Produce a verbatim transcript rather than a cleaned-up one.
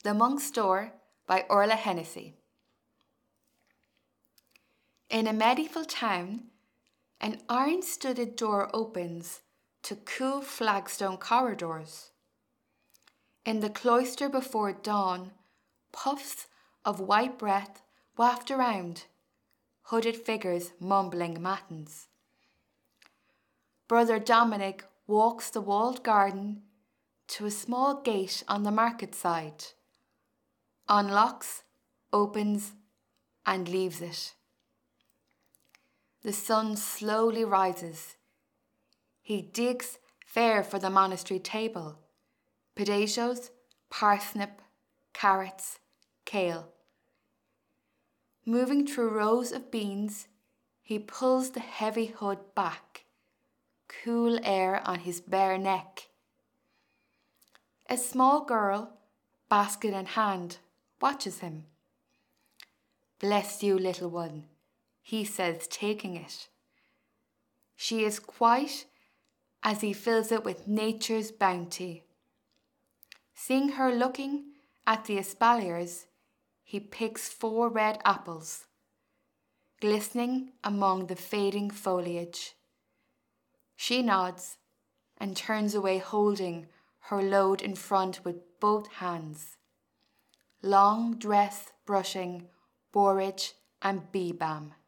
The Monk's Door by Orla Hennessy. In a medieval town, an iron-studded door opens to cool flagstone corridors. In the cloister before dawn, puffs of white breath waft around, hooded figures mumbling matins. Brother Dominic walks the walled garden to a small gate on the market side, unlocks, opens, and leaves it. The sun slowly rises. He digs fare for the monastery table, potatoes, parsnip, carrots, kale. Moving through rows of beans, he pulls the heavy hood back, cool air on his bare neck. A small girl, basket in hand, watches him. "Bless you, little one," he says, taking it. She is quiet as he fills it with nature's bounty. Seeing her looking at the espaliers, he picks four red apples, glistening among the fading foliage. She nods and turns away, holding her load in front with both hands. Long dress brushing, borage and bee balm.